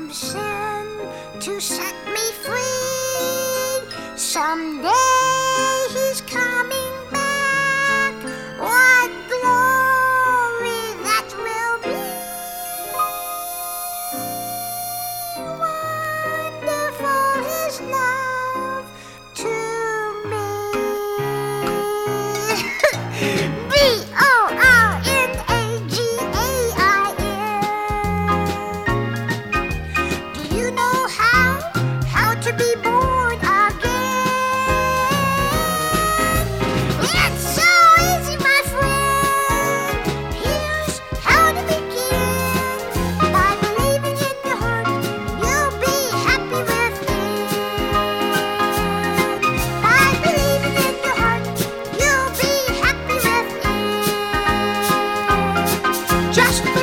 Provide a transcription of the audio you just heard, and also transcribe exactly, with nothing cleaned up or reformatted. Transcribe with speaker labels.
Speaker 1: from sin to set me free. Someday he's coming back. What glory that will be. Wonderful his love to me. B O R N A G A I N. Do you know how, how to be born again? It's so easy, my friend. Here's how to begin. By believing in your heart, you'll be happy within. By believing in your heart, you'll be happy within. Just